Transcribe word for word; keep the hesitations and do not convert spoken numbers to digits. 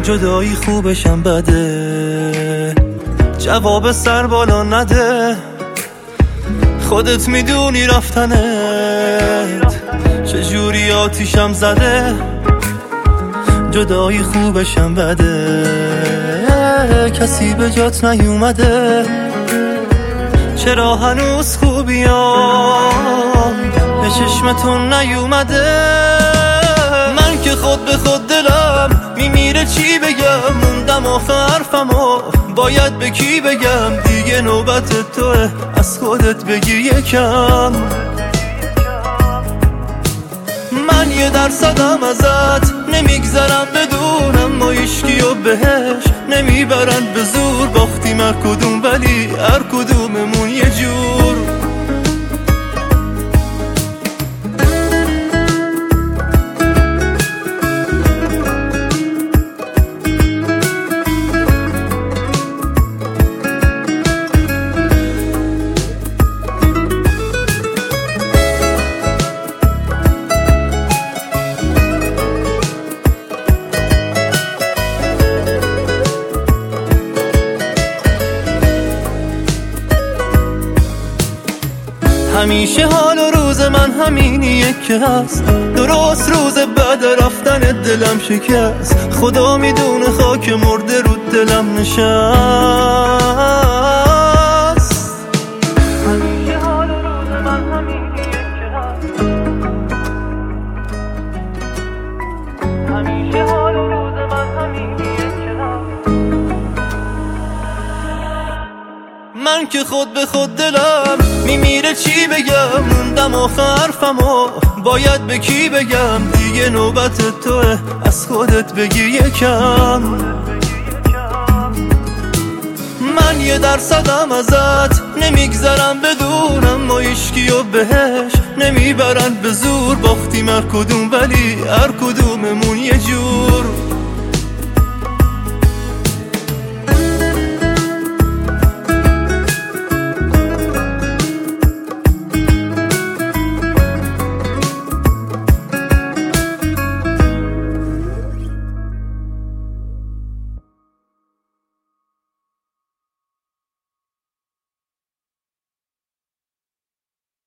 جدایی خوبشم بده، جواب سر بالا نده، خودت میدونی رفتنت چجوری آتیشم زده. جدایی خوبشم بده، کسی به جات نیومده، چرا هنوز خوبیام به چشمتون نیومده. من که خود به خود دلم میمیره چی بگم، موندم آخه حرفمو باید به کی بگم. دیگه نوبت توه از خودت بگی یکم. من یه درصدم ازت نمیگذرم بدونم، ما هیچکی و بهش نمیبرن به زور. باختیم هر کدوم ولی هر کدوممون یه جور. همیشه حال و روز من همینیه که هست، درست روز بعد رفتن دلم شکست. خدا میدونه خاک مرده رو دلم نشست. همیشه حال و روز من همینیه که هست، همیشه حال و روز من همینیه که هست. من که خود به خود دلم میمیره چی بگم، موندم آخه حرفمو باید به کی بگم. دیگه نوبت توه از خودت بگی یکم. من یه درصدم ازت نمیگذرم بدونم، ما هیچکی و بهش نمیبرن به زور. باختیم هر کدوم ولی هر کدوممون یه جور.